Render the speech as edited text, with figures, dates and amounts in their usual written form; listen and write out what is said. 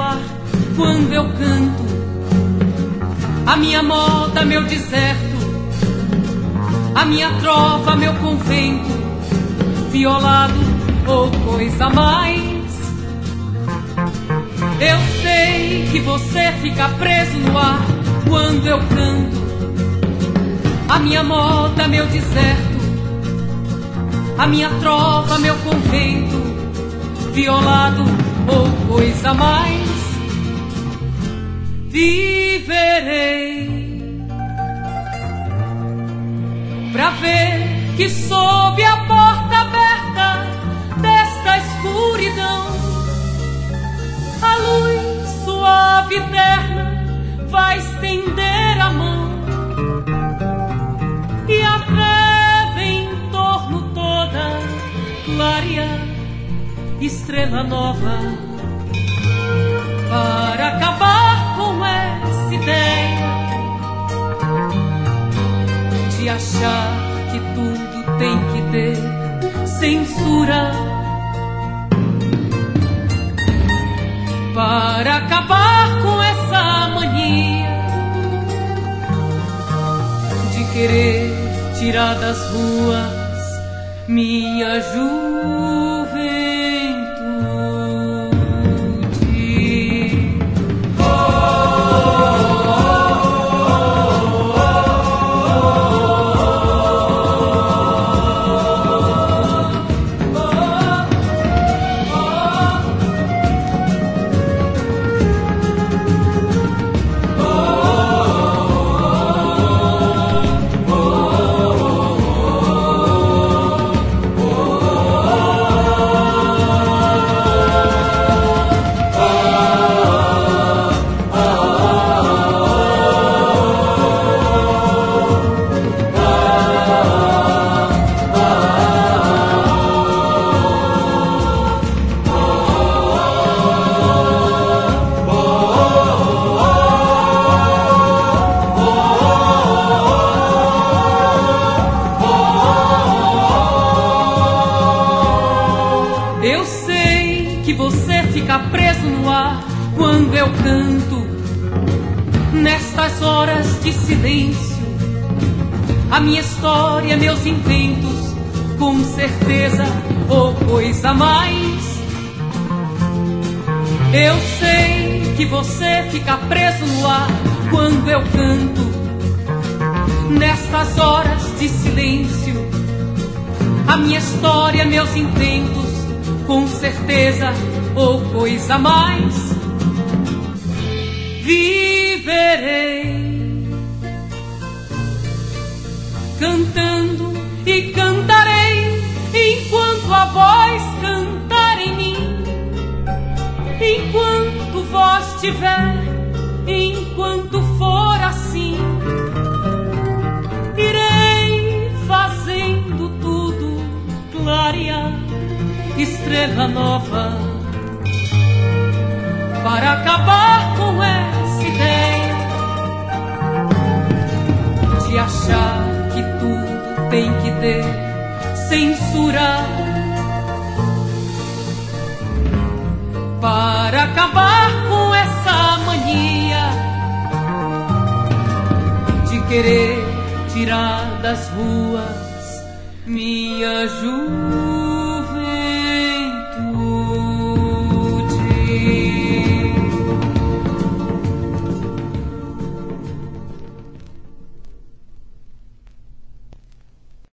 ar quando eu canto. A minha moda, meu deserto, a minha trova, meu convento, violado ou coisa mais. Eu sei que você fica preso no ar quando eu canto. A minha moda, meu deserto, a minha trova, meu convento, violado ou coisa mais. Viverei pra ver que sob a porta aberta desta escuridão a luz suave e terna vai estender a mão, e a treva em torno toda clarear, estrela nova, para acabar com essa ideia de achar que tudo tem que ter censura, para acabar com essa mania de querer tirar das ruas minha juventude. Eu sei que você fica preso no ar quando eu canto. Nestas horas de silêncio, a minha história, meus inventos, com certeza ou coisa mais. Eu sei que você fica preso no ar quando eu canto. Nestas horas de silêncio, a minha história, meus inventos, com certeza ou coisa mais. Viverei cantando e cantarei enquanto a voz cantar em mim, enquanto voz tiver, enquanto for assim, irei fazendo tudo clarear, estrela nova, para acabar com essa ideia de achar que tudo tem que ter censura, para acabar com essa mania de querer tirar das ruas minha juventude.